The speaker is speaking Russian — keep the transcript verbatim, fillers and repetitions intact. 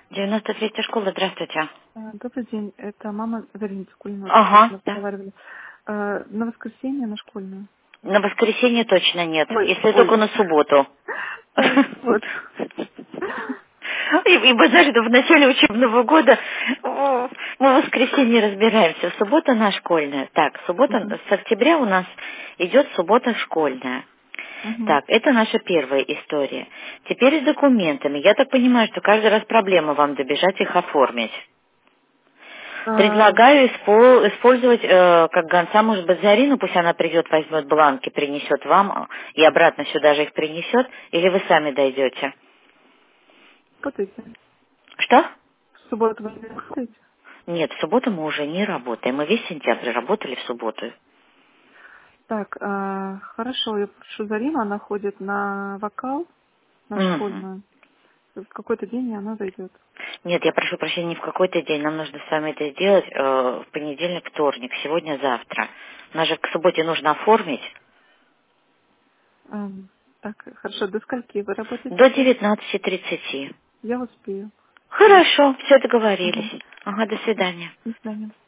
девяносто третья школа, здравствуйте. А, Добрый день, это мама Зарина Цикулина, вот мы с Ага, вами да. разговаривали. А, На воскресенье на школьную. На воскресенье точно нет, Ой, если только ой. на субботу. Так, вот. И, и вы знаете, в начале учебного года о, мы в воскресенье разбираемся. Суббота на школьная. Так, суббота Мгм, с октября у нас идет суббота школьная. мгм. Так, это наша первая история. Теперь с документами. Я так понимаю, что каждый раз проблема вам добежать их оформить. А, Предлагаю испо- использовать э, как гонца, может быть, Зарину, пусть она придет, возьмет бланки, принесет вам а, и обратно сюда же их принесет, или вы сами дойдете. Работаете? Что? В субботу вы не работаете? Нет, в субботу мы уже не работаем. Мы весь сентябрь работали в субботу. Так, а, хорошо, я прошу Зарину, она ходит на вокал, на Мгм. школьную. В какой-то день она зайдет. Нет, я прошу прощения, не в какой-то день. Нам нужно с вами это сделать э, в понедельник, вторник, сегодня, завтра. Нас же к субботе нужно оформить. Ам, Так, хорошо, до скольки вы работаете До сейчас? девятнадцати тридцати. Я успею. Хорошо. Хорошо, все Мгм. договорились. Ага, до свидания. До свидания.